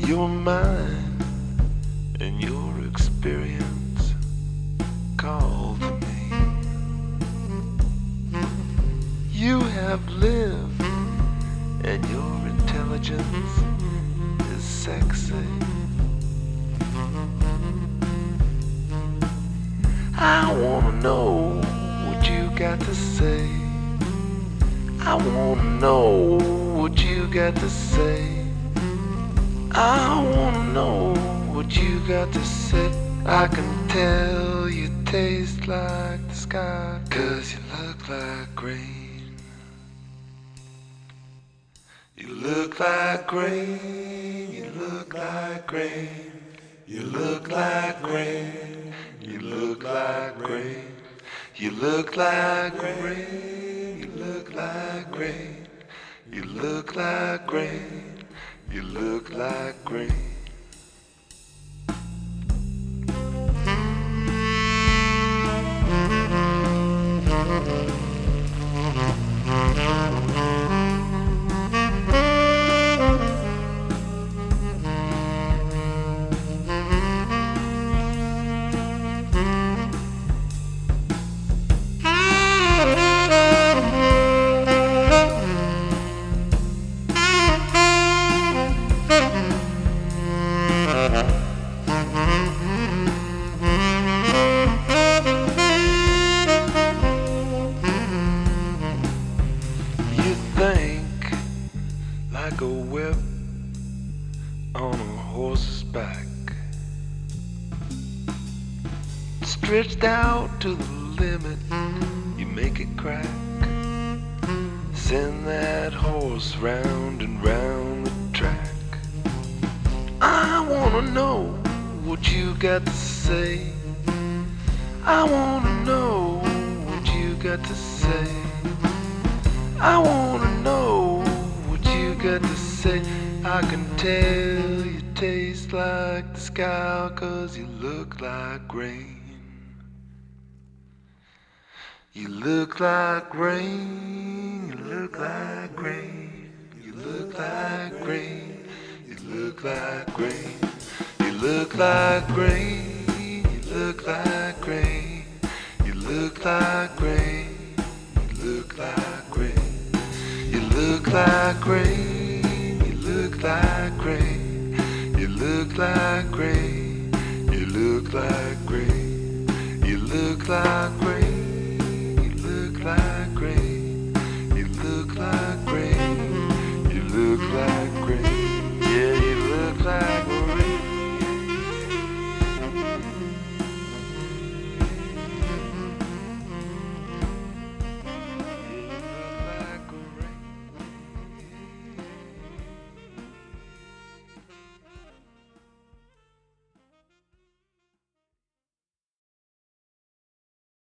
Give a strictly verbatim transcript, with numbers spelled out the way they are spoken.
Your mind and your experience call to me. You have lived and your intelligence is sexy. I wanna know what you got to say. I wanna know what you got to say. I wanna know what you got to say. I can tell you taste like the sky, 'cause you look like rain. You look like rain, you look like rain. You look like rain, you look like rain. You look like rain, you look like rain. You look like rain, you look like rain. You think like a whip on a horse's back, stretched out to the limit, you make it crack. Send that horse round and round the track. I wanna know what you got to say. I wanna know what you got to say. I wanna know what you got to say. I can tell you taste like the sky, 'cause you look like rain. You look like rain, you look like rain. You look like rain, you look like rain. You look like rain, you look like rain. You look like rain, you look like rain. You look like rain, you look like rain. You look like rain, you look like rain. You look like rain.